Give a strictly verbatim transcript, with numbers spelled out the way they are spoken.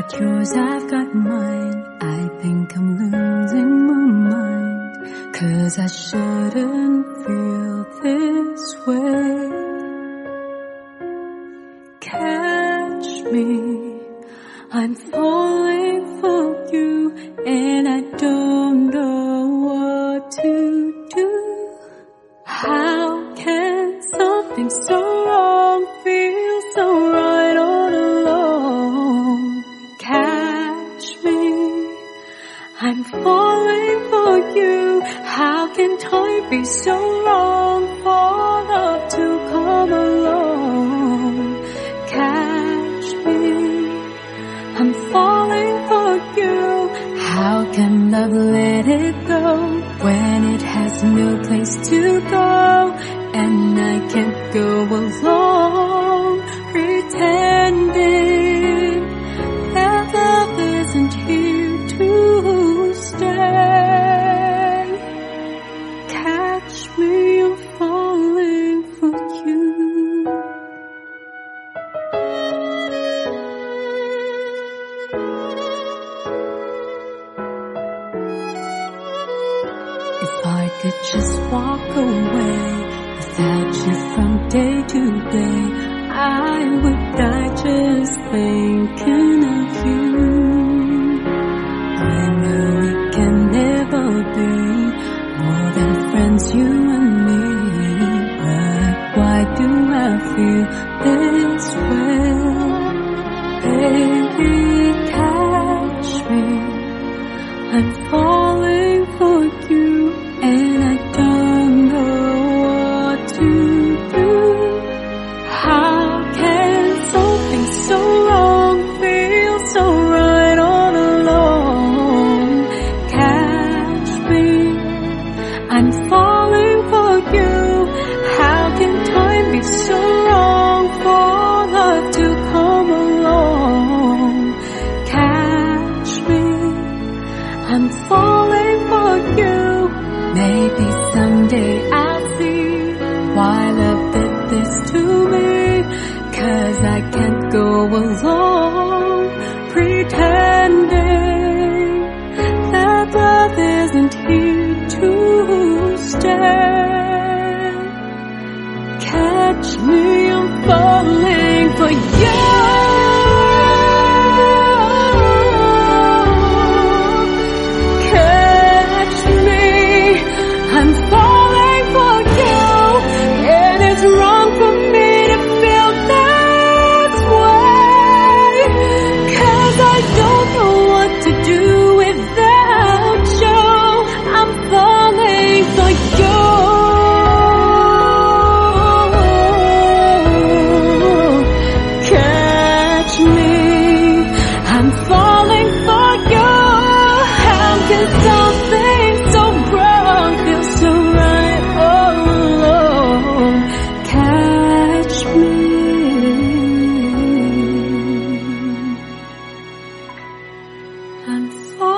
got yours, I've got mine. I think I'm losing my mind, 'cause I shouldn't feel this way. Catch me, I'm falling for you, and I don't know what to do. How can something so wrong feel so right all alone? Catch me, I'm falling for you. How can time be so wrong for love to come along? Catch me, I'm falling for you. How can love let it go when it has no place to go? And I can't go along pretending that love isn't here to stay. Catch me, I'm falling for you. If I could just walk away without you from day to day, I would die just thinking of you. I know it can never be more than friends, you and me, but why do I feel this way? Baby, catch me, I'm falling for you, and I don't know what to do. How can something so wrong feel so right all alone? Catch me, I'm falling for you. How can time be so wrong for love to come along? Catch me, I'm falling for you. Maybe someday I'll see why love did this to me, 'cause I can't go along pretending that love isn't here to stay. Catch me, I'm falling for you. I'm falling for you, and it's wrong for me to feel this way, 'cause I don't know what to do without you. I'm falling for you. Catch me, I'm falling for you. How can something so wrong feel so right all alone? Catch me, I'm falling.